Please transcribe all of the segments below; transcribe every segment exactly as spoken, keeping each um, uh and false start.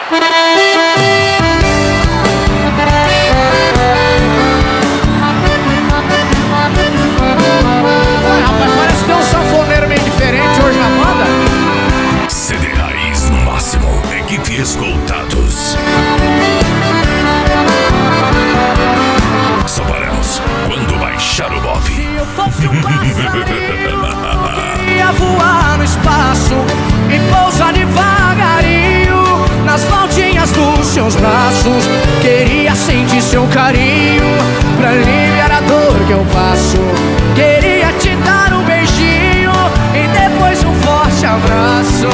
Rapaz, parece que tem um sanfoneiro meio diferente hoje na banda. C D Raiz no máximo, equipe Escoltados. Só paramos quando baixar o bop. Se eu fosse um passarinho, queria voar no espaço e pousar devagarinho nas voltinhas dos seus braços. Queria sentir seu carinho pra aliviar a dor que eu passo. Queria te dar um beijinho e depois um forte abraço.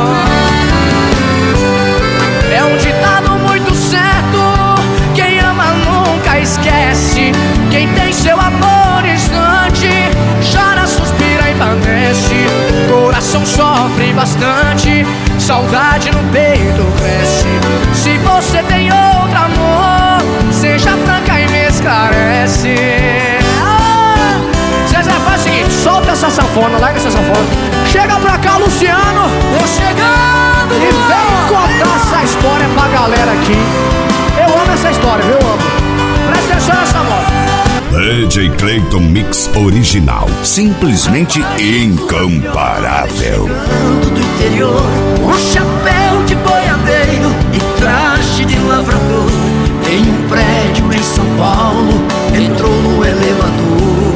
É um ditado muito certo: quem ama nunca esquece. Quem tem seu amor instante chora, suspira e padece. Coração sofre bastante, saudade no peito cresce. Se você tem outro amor, seja franca e me esclarece. Ah, Zezé, faz o seguinte, solta essa sanfona, larga essa sanfona. Chega pra cá, Luciano, tô chegando, e vem contar essa história pra galera aqui. Eu amo essa história, viu? Eu amo. Presta atenção nessa moda. D J Clayton Mix original, simplesmente incomparável. Do interior, um chapéu de boiadeiro e traje de lavrador. Em um prédio em São Paulo, entrou no elevador.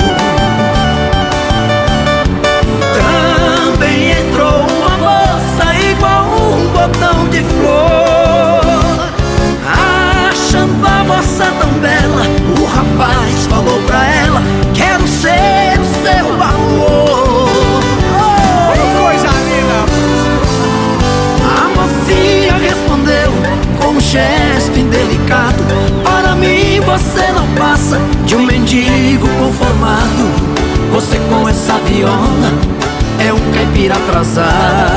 Também entrou uma moça igual um botão de flor. Achando a moça tão bela, o rapaz falou pra ela: quero ser o seu amor. Oh, coisa linda! A mocinha respondeu com um gesto indelicado: para mim você não passa de um mendigo conformado. Você com essa viola é um caipira atrasado.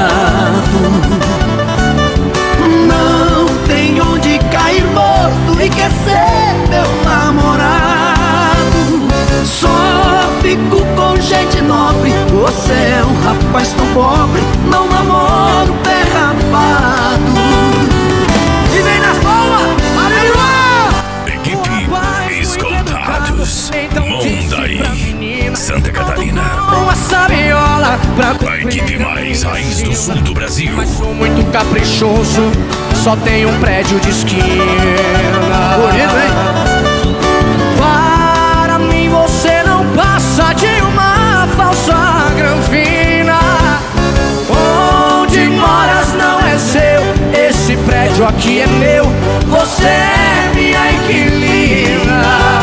Não tem onde cair morto e quer ser meu namorado. Só fico com gente nobre. Você é um rapaz tão pobre, não namoro pé rapado. E vem nas boas! Aleluia! Equipe Escoltados, Mondaí, Santa Catarina. Com essa viola pra A equipe mais raiz do sul do Brasil. mas sou muito caprichoso, só tenho um prédio de esquina. Bonito, hein? Para mim você não passa de uma falsa granfina. Onde moras não é seu, esse prédio aqui é meu. Você é minha inquilina.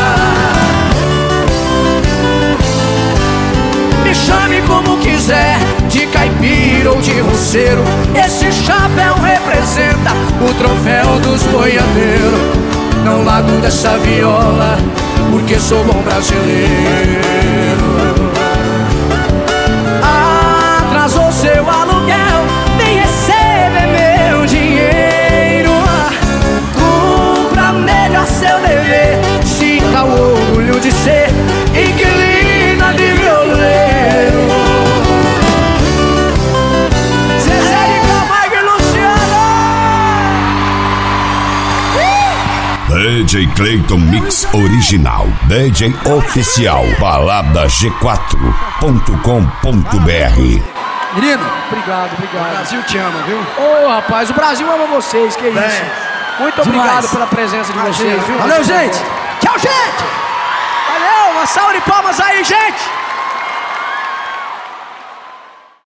Me chame como quiser, de caipira ou de roceiro. Esse chapéu representa o troféu dos boiadeiros. Não largo dessa viola, porque sou bom brasileiro. Atrasou seu aluguel, vem receber meu dinheiro. Cumpra melhor seu dever, sinta o orgulho de ser inquilina de violeiro. Zezé de Camargo e Luciano. D J Clayton Mix original, D J oficial, balada g quatro ponto com ponto b r. Menino, Obrigado, o obrigado. Brasil te ama, viu? Ô, rapaz, o Brasil ama vocês, que Bem, isso. Muito demais. obrigado pela presença de vocês, viu? Valeu, gente! Tchau, gente! Valeu, uma salva de palmas aí, gente!